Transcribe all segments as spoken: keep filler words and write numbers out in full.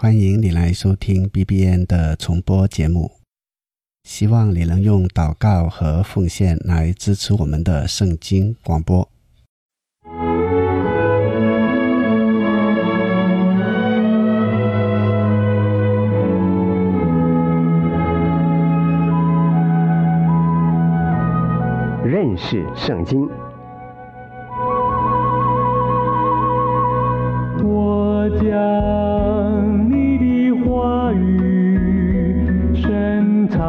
欢迎你来收听 B B N 的重播节目，希望你能用祷告和奉献来支持我们的圣经广播。 认识圣经。 我将你的话语深藏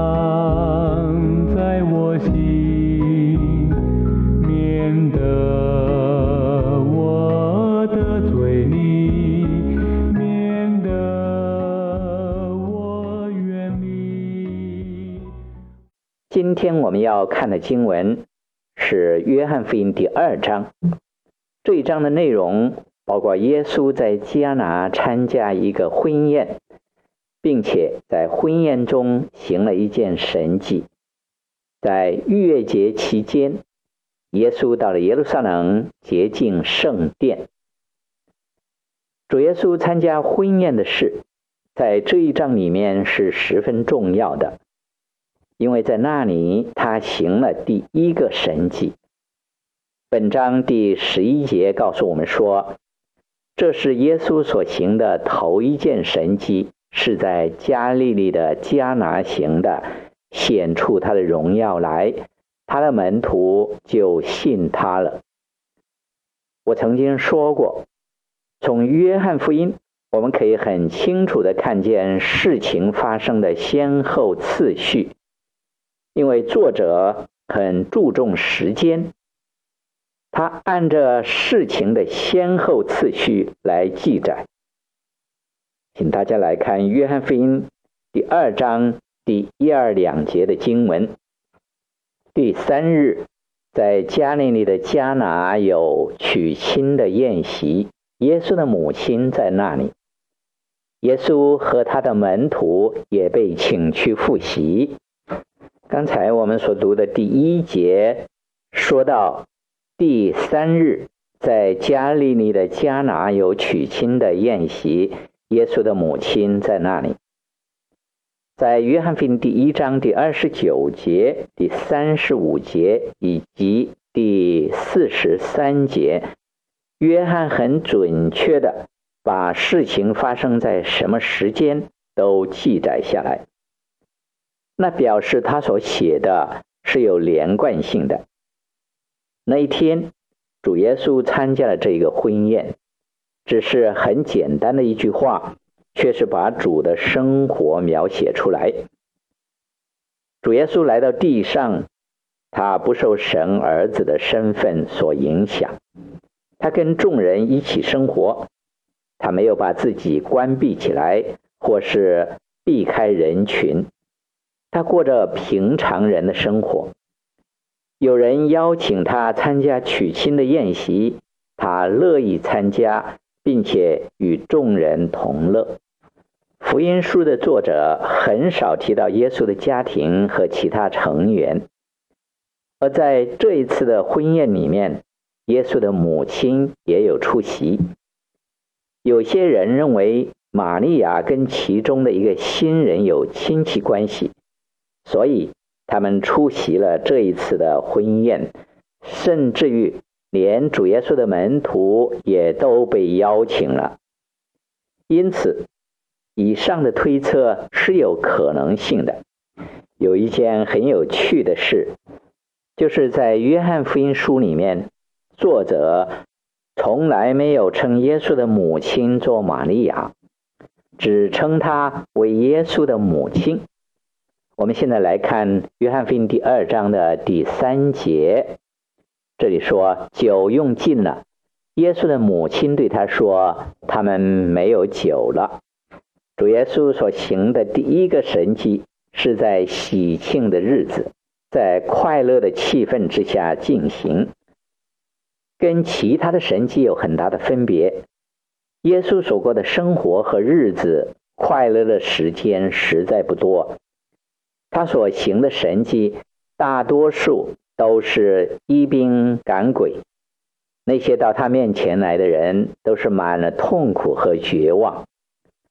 在我心，免得我得罪你，免得我远离。 今天我们要看的经文是约翰福音第二章。这一章的内容包括耶稣在迦拿参加一个婚宴，并且在婚宴中行了一件神迹。在逾越节期间，耶稣到了耶路撒冷洁净圣殿。主耶稣参加婚宴的事，在这一章里面是十分重要的，因为在那里他行了第一个神迹。本章第十一节告诉我们说，这是耶稣所行的头一件神迹，是在加利利的迦拿行的，显出他的荣耀来，他的门徒就信他了。我曾经说过，从约翰福音我们可以很清楚地看见事情发生的先后次序，因为作者很注重时间，他按着事情的先后次序来记载。请大家来看约翰福音第二章第一二两节的经文。第三日，在加利利的迦拿有娶亲的宴席，耶稣的母亲在那里。耶稣和他的门徒也被请去赴席。刚才我们所读的第一节说到，第三日，在加利利的迦拿有娶亲的宴席，耶稣的母亲在那里。在约翰福音第一章第二十九节、第三十五节以及第四十三节，约翰很准确的把事情发生在什么时间都记载下来，那表示他所写的是有连贯性的。那一天，主耶稣参加了这个婚宴，只是很简单的一句话，却是把主的生活描写出来。主耶稣来到地上，他不受神儿子的身份所影响，他跟众人一起生活，他没有把自己关闭起来，或是避开人群，他过着平常人的生活。有人邀请他参加娶亲的宴席，他乐意参加，并且与众人同乐。福音书的作者很少提到耶稣的家庭和其他成员，而在这一次的婚宴里面，耶稣的母亲也有出席。有些人认为玛利亚跟其中的一个新人有亲戚关系，所以他们出席了这一次的婚宴，甚至于连主耶稣的门徒也都被邀请了。因此，以上的推测是有可能性的。有一件很有趣的事，就是在约翰福音书里面，作者从来没有称耶稣的母亲做玛利亚，只称她为耶稣的母亲。我们现在来看约翰福音第二章的第三节，这里说酒用尽了，耶稣的母亲对他说，他们没有酒了。主耶稣所行的第一个神迹是在喜庆的日子，在快乐的气氛之下进行，跟其他的神迹有很大的分别。耶稣所过的生活和日子，快乐的时间实在不多。他所行的神迹大多数都是医病赶鬼，那些到他面前来的人都是满了痛苦和绝望。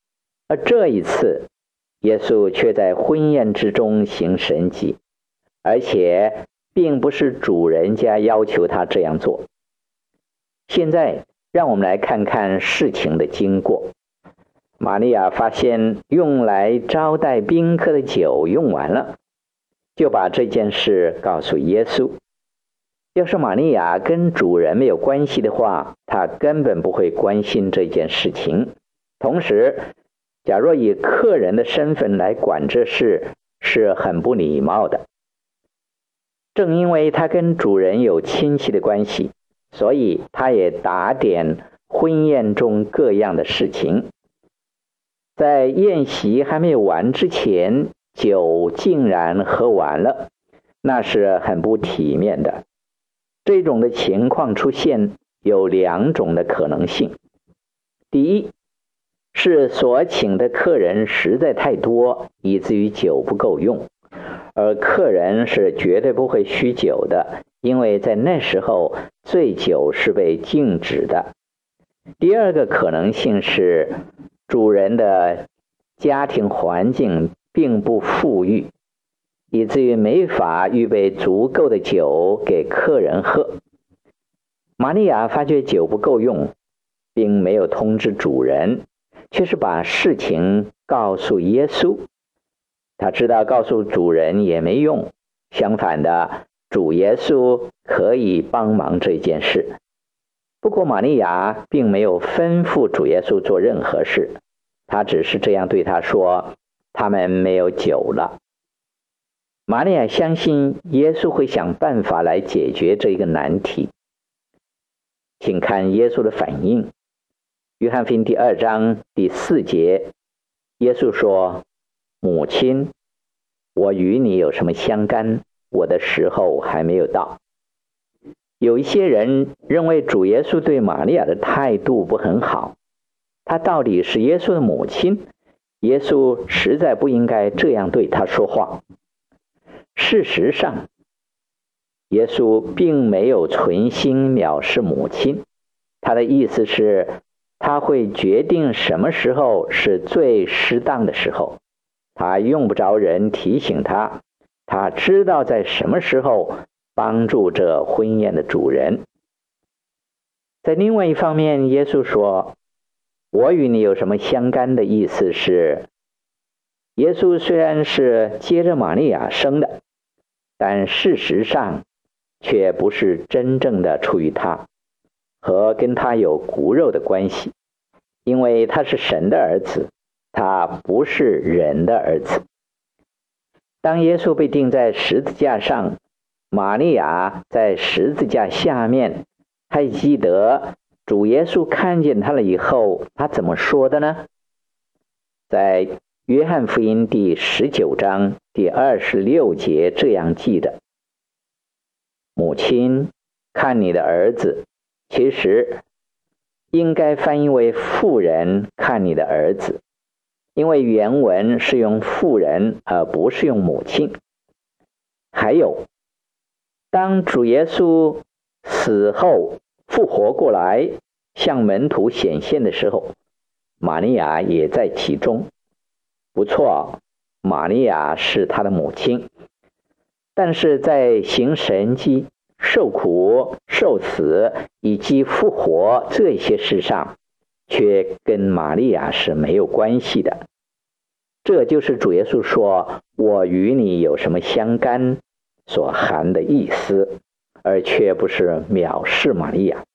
而这一次，耶稣却在婚宴之中行神迹，而且并不是主人家要求他这样做。现在让我们来看看事情的经过。玛利亚发现用来招待宾客的酒用完了，就把这件事告诉耶稣。要是玛利亚跟主人没有关系的话，她根本不会关心这件事情。同时，假若以客人的身份来管这事，是很不礼貌的。正因为她跟主人有亲戚的关系，所以她也打点婚宴中各样的事情。在宴席还没有完之前，酒竟然喝完了，那是很不体面的。这种的情况出现有两种的可能性。第一，是所请的客人实在太多，以至于酒不够用，而客人是绝对不会酗酒的，因为在那时候醉酒是被禁止的。第二个可能性是主人的家庭环境并不富裕，以至于没法预备足够的酒给客人喝。玛利亚发觉酒不够用，并没有通知主人，却是把事情告诉耶稣。他知道告诉主人也没用，相反的，主耶稣可以帮忙这件事。不过玛利亚并没有吩咐主耶稣做任何事，他只是这样对他说：他们没有酒了。玛利亚相信耶稣会想办法来解决这个难题。请看耶稣的反应。约翰福音第二章第四节，耶稣说：母亲，我与你有什么相干？我的时候还没有到。有一些人认为主耶稣对玛利亚的态度不很好，她到底是耶稣的母亲，耶稣实在不应该这样对她说话。事实上，耶稣并没有存心藐视母亲，他的意思是他会决定什么时候是最适当的时候，他用不着人提醒他，他知道在什么时候帮助这婚宴的主人。在另外一方面，耶稣说：我与你有什么相干的意思是，耶稣虽然是接着玛利亚生的，但事实上却不是真正的出于他，和跟他有骨肉的关系，因为他是神的儿子，他不是人的儿子。当耶稣被钉在十字架上，玛利亚在十字架下面，还记得主耶稣看见他了以后，他怎么说的呢？在约翰福音第十九章第二十六节这样记的：母亲，看你的儿子。其实应该翻译为妇人，看你的儿子，因为原文是用妇人而不是用母亲。还有，当主耶稣死后复活过来向门徒显现的时候，玛利亚也在其中。不错，玛利亚是他的母亲，但是在行神迹、受苦、受死以及复活这些事上，却跟玛利亚是没有关系的。这就是主耶稣说我与你有什么相干所含的意思，而却不是藐视玛利亚。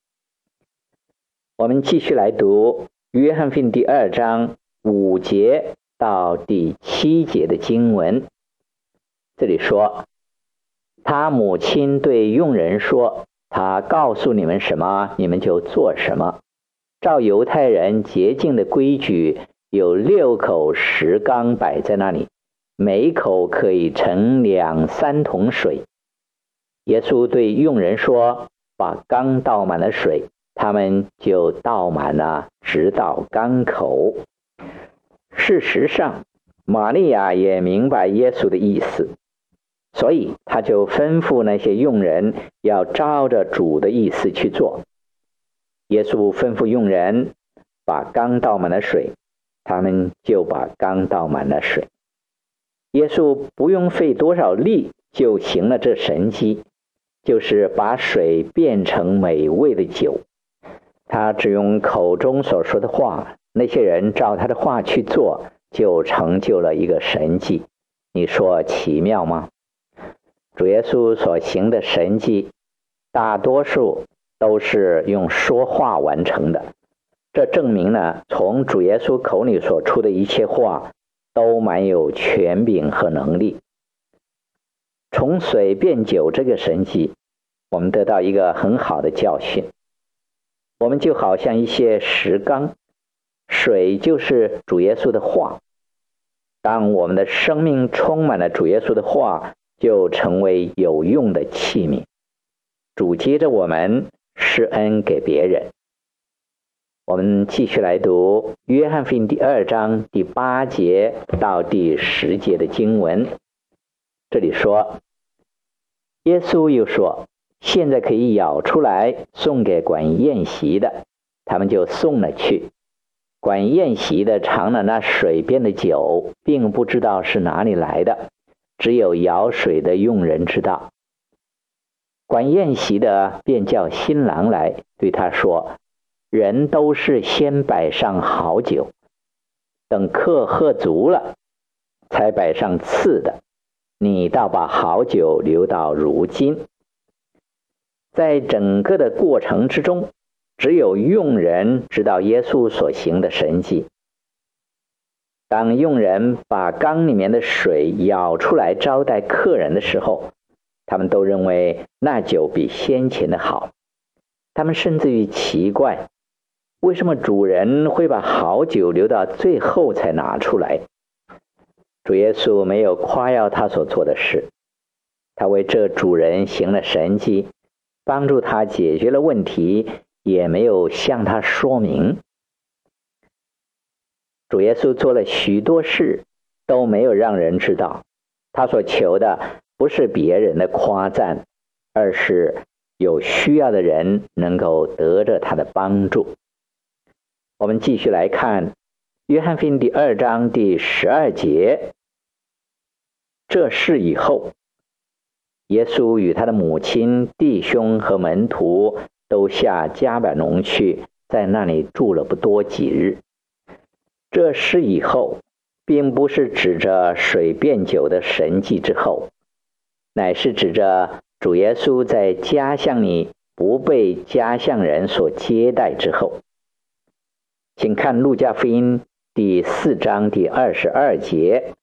我们继续来读约翰福音第二章五节到第七节的经文。这里说，他母亲对佣人说，他告诉你们什么，你们就做什么。照犹太人洁净的规矩，有六口石缸摆在那里，每口可以盛两三桶水。耶稣对佣人说，把缸倒满了水，他们就倒满了，直到缸口。事实上，玛利亚也明白耶稣的意思，所以他就吩咐那些佣人要照着主的意思去做。耶稣吩咐佣人把缸倒满了水， 他们就把缸倒满了水。耶稣不用费多少力就行了这神迹，就是把水变成美味的酒。他只用口中所说的话，那些人照他的话去做，就成就了一个神迹。你说奇妙吗？主耶稣所行的神迹，大多数都是用说话完成的。这证明呢，从主耶稣口里所出的一切话，都蛮有权柄和能力。从水变酒这个神迹，我们得到一个很好的教训。我们就好像一些石缸，水就是主耶稣的话。当我们的生命充满了主耶稣的话，就成为有用的器皿。主接着我们施恩给别人。我们继续来读约翰福音第二章第八节到第十节的经文。这里说，耶稣又说，现在可以舀出来送给管宴席的，他们就送了去。管宴席的尝了那水边的酒，并不知道是哪里来的，只有舀水的用人知道。管宴席的便叫新郎来，对他说，人都是先摆上好酒，等客喝足了，才摆上次的，你倒把好酒留到如今。在整个的过程之中，只有用人知道耶稣所行的神迹。当用人把缸里面的水舀出来招待客人的时候，他们都认为那酒比先前的好。他们甚至于奇怪，为什么主人会把好酒留到最后才拿出来？主耶稣没有夸耀他所做的事，他为这主人行了神迹，帮助他解决了问题，也没有向他说明。主耶稣做了许多事，都没有让人知道。他所求的不是别人的夸赞，而是有需要的人能够得着他的帮助。我们继续来看约翰福音第二章第十二节。这事以后，耶稣与他的母亲、弟兄和门徒都下迦百农去，在那里住了不多几日。这事以后并不是指着水变酒的神迹之后，乃是指着主耶稣在家乡里不被家乡人所接待之后。请看路加福音第四章第二十二节，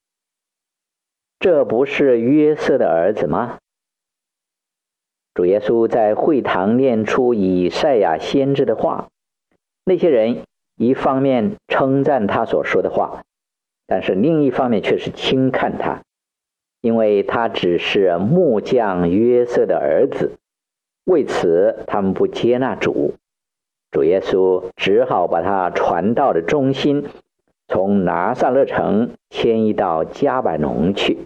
这不是约瑟的儿子吗？主耶稣在会堂念出以赛亚先知的话，那些人一方面称赞他所说的话，但是另一方面却是轻看他，因为他只是木匠约瑟的儿子，为此他们不接纳主。主耶稣只好把他传道的中心从拿撒勒城迁移到迦百农去。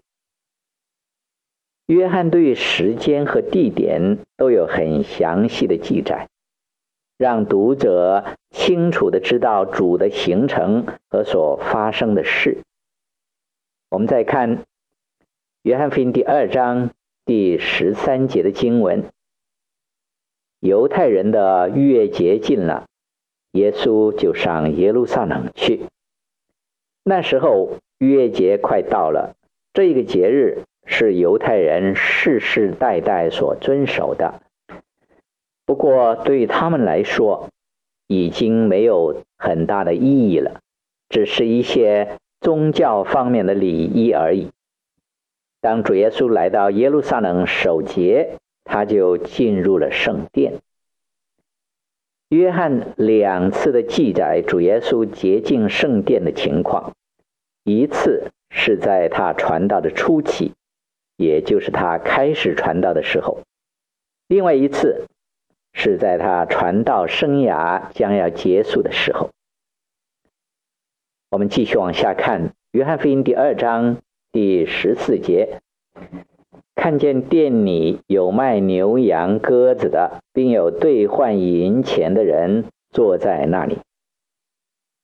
约翰对时间和地点都有很详细的记载，让读者清楚地知道主的行程和所发生的事。我们再看约翰福音第二章第十三节的经文。犹太人的逾越节近了，耶稣就上耶路撒冷去。那时候逾越节快到了，这个节日是犹太人世世代代所遵守的。不过对他们来说，已经没有很大的意义了，只是一些宗教方面的礼仪而已。当主耶稣来到耶路撒冷守节，他就进入了圣殿。约翰两次的记载主耶稣洁净圣殿的情况，一次是在他传道的初期，也就是他开始传道的时候；另外一次是在他传道生涯将要结束的时候。我们继续往下看约翰福音第二章第十四节。看见店里有卖牛羊鸽子的，并有兑换银钱的人坐在那里。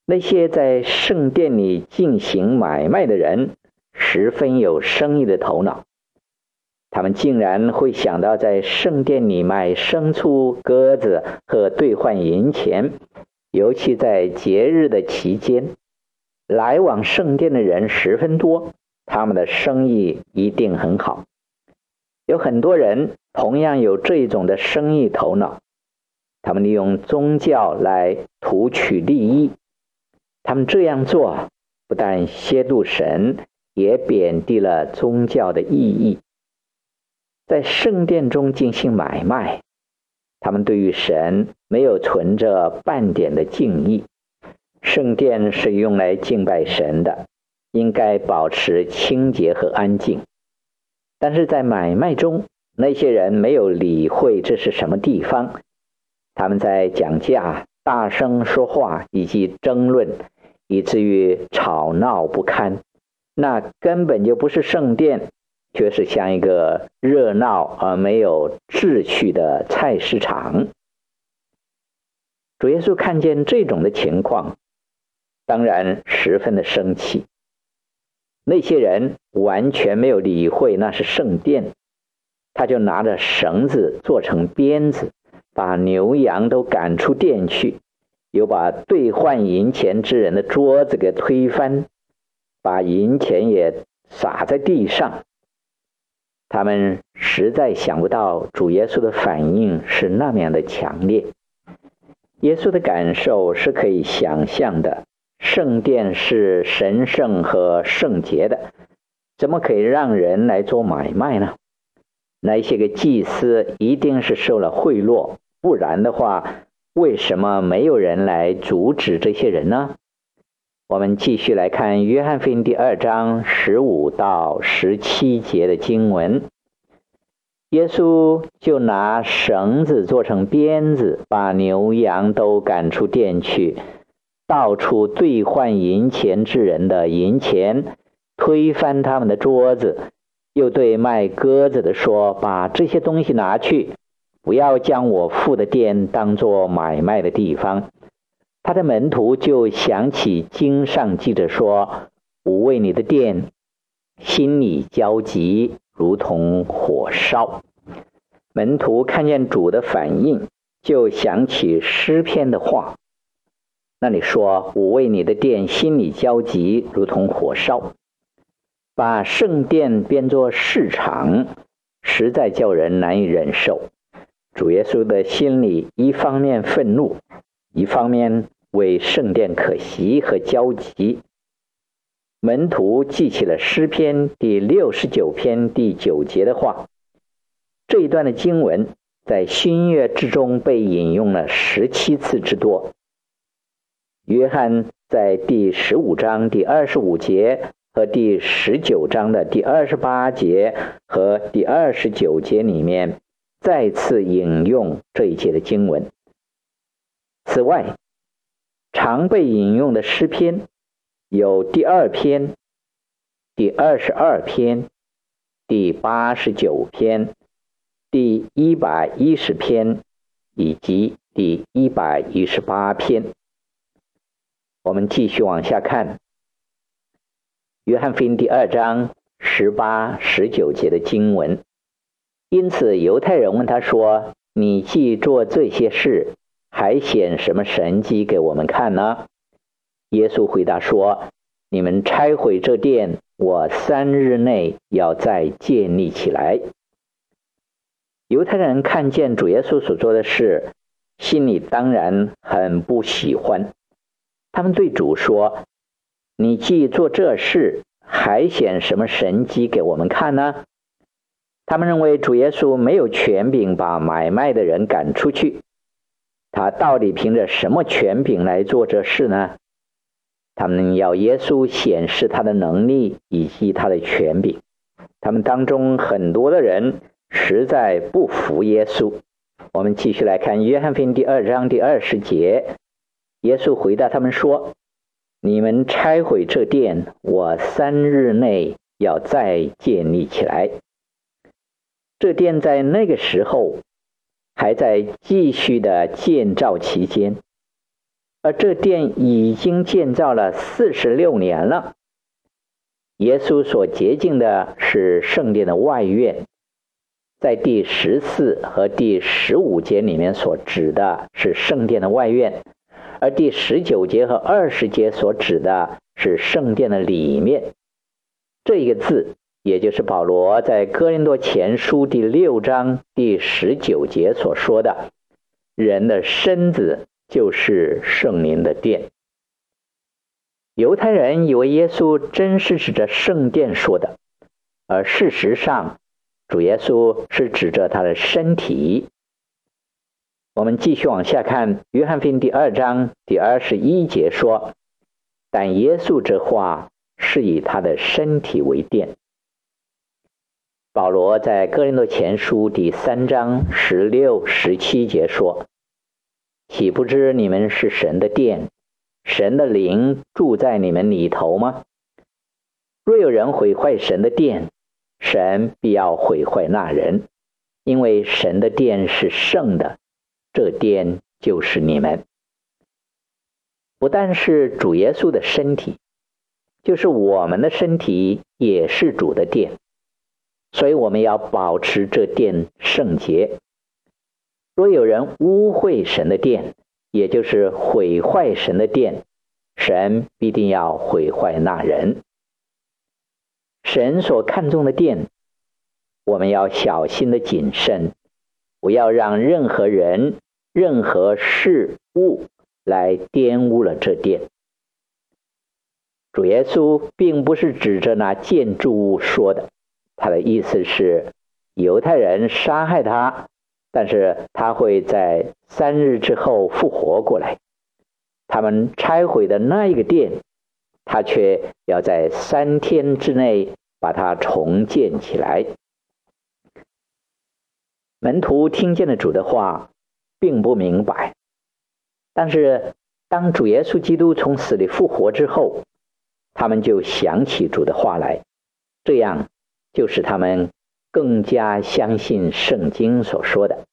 那些在圣殿里进行买卖的人十分有生意的头脑，他们竟然会想到在圣殿里卖牲畜、鸽子和兑换银钱，尤其在节日的期间，来往圣殿的人十分多，他们的生意一定很好。有很多人同样有这种的生意头脑，他们利用宗教来图取利益。他们这样做不但亵渎神，也贬低了宗教的意义。在圣殿中进行买卖，他们对于神没有存着半点的敬意。圣殿是用来敬拜神的，应该保持清洁和安静。但是在买卖中，那些人没有理会这是什么地方，他们在讲价、大声说话以及争论，以至于吵闹不堪。那根本就不是圣殿，却是像一个热闹而没有秩序的菜市场。主耶稣看见这种的情况，当然十分的生气。那些人完全没有理会那是圣殿，他就拿着绳子做成鞭子，把牛羊都赶出殿去，又把兑换银钱之人的桌子给推翻，把银钱也撒在地上。他们实在想不到主耶稣的反应是那么样的强烈。耶稣的感受是可以想象的，圣殿是神圣和圣洁的，怎么可以让人来做买卖呢？那些个祭司一定是受了贿赂，不然的话，为什么没有人来阻止这些人呢？我们继续来看约翰福音第二章十五到十七节的经文。耶稣就拿绳子做成鞭子，把牛羊都赶出殿去，到处兑换银钱之人的银钱，推翻他们的桌子，又对卖鸽子的说，把这些东西拿去，不要将我父的殿当作买卖的地方。他的门徒就想起经上记着说，我为你的殿心里焦急，如同火烧。门徒看见主的反应，就想起诗篇的话，那里说，我为你的殿心里焦急，如同火烧。把圣殿变作市场，实在叫人难以忍受。主耶稣的心里一方面愤怒，一方面为圣殿可惜和焦急。门徒记起了诗篇第六十九篇第九节的话。这一段的经文在新约之中被引用了十七次之多。约翰在第十五章第二十五节和第十九章的第二十八节和第二十九节里面再次引用这一节的经文。此外，常被引用的诗篇有第二篇、第二十二篇、第八十九篇、第一百一十篇以及第一百一十八篇。我们继续往下看，约翰福音第二章十八、十九节的经文。因此犹太人问他说，你既做这些事，还显什么神迹给我们看呢？耶稣回答说，你们拆毁这殿，我三日内要再建立起来。犹太人看见主耶稣所做的事，心里当然很不喜欢。他们对主说，你既做这事，还显什么神迹给我们看呢？他们认为主耶稣没有权柄把买卖的人赶出去，他到底凭着什么权柄来做这事呢？他们要耶稣显示他的能力以及他的权柄。他们当中很多的人实在不服耶稣。我们继续来看约翰福音第二章第二十节，耶稣回答他们说，你们拆毁这殿，我三日内要再建立起来。这殿在那个时候还在继续的建造期间， 而这殿已经建造了四十六年了。耶稣所洁净的是圣殿的外院，在第十四和第十五节里面所指的是圣殿的外院，而第十九节和二十节所指的是圣殿的里面。这一个字也就是保罗在哥林多前书第六章第十九节所说的，人的身子就是圣灵的殿。犹太人以为耶稣真是指着圣殿说的，而事实上主耶稣是指着他的身体。我们继续往下看，约翰福音第二章第二十一节说，但耶稣这话是以他的身体为殿。保罗在哥林多前书第三章十六、十七节说，岂不知你们是神的殿，神的灵住在你们里头吗？若有人毁坏神的殿，神必要毁坏那人，因为神的殿是圣的，这殿就是你们。不但是主耶稣的身体，就是我们的身体也是主的殿，所以我们要保持这殿圣洁。若有人污秽神的殿，也就是毁坏神的殿，神必定要毁坏那人。神所看重的殿，我们要小心的谨慎，不要让任何人、任何事物来玷污了这殿。主耶稣并不是指着那建筑物说的，他的意思是犹太人杀害他，但是他会在三日之后复活过来。他们拆毁的那一个殿，他却要在三天之内把它重建起来。门徒听见了主的话，并不明白，但是当主耶稣基督从死里复活之后，他们就想起主的话来，这样就使他们更加相信圣经所说的。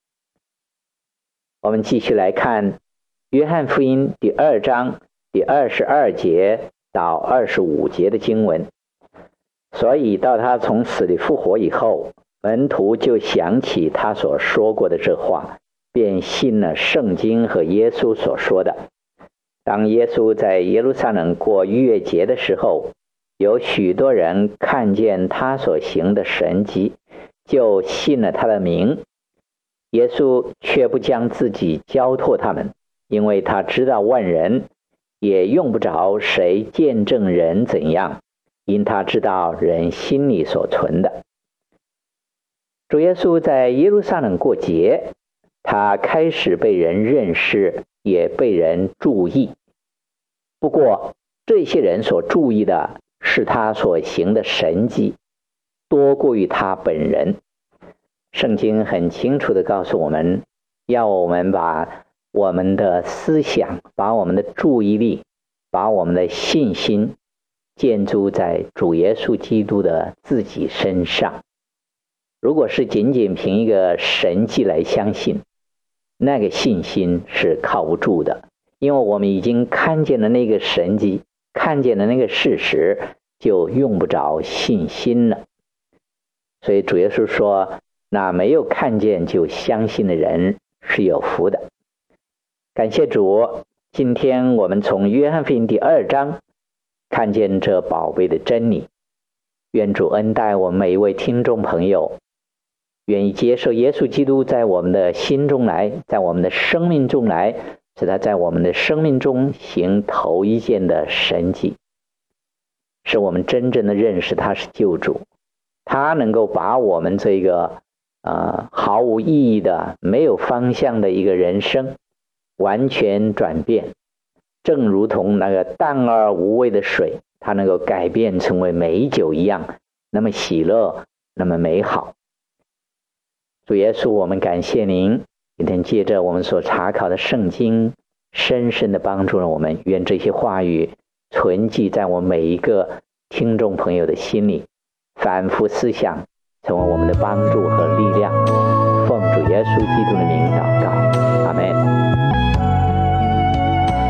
我们继续来看约翰福音第二章第二十二节到二十五节的经文。所以到他从死里复活以后，门徒就想起他所说过的这话，便信了圣经和耶稣所说的。当耶稣在耶路撒冷过逾越节的时候，有许多人看见他所行的神迹，就信了他的名。耶稣却不将自己交托他们，因为他知道万人，也用不着谁见证人怎样，因他知道人心里所存的。主耶稣在耶路撒冷过节，他开始被人认识，也被人注意。不过这些人所注意的是他所行的神迹，多过于他本人。圣经很清楚地告诉我们，要我们把我们的思想，把我们的注意力，把我们的信心建筑在主耶稣基督的自己身上。如果是仅仅凭一个神迹来相信，那个信心是靠不住的，因为我们已经看见了那个神迹，看见了那个事实，就用不着信心了。所以主耶稣说，那没有看见就相信的人是有福的。感谢主，今天我们从约翰福音第二章看见这宝贝的真理。愿主恩待我们每一位听众朋友，愿意接受耶稣基督在我们的心中来，在我们的生命中来，使他在我们的生命中行头一件的神迹，使我们真正的认识他是救主，他能够把我们这个呃毫无意义的、没有方向的一个人生完全转变，正如同那个淡而无味的水，它能够改变成为美酒一样，那么喜乐，那么美好。主耶稣，我们感谢您，今天借着我们所查考的圣经，深深的帮助了我们。愿这些话语存记在我们每一个听众朋友的心里，反复思想，成为我们的帮助和力量。奉主耶稣基督的名祷告，阿们。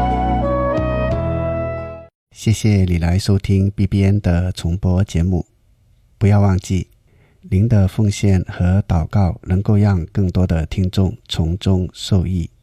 谢谢你来收听 B B N 的重播节目。不要忘记，您的奉献和祷告能够让更多的听众从中受益。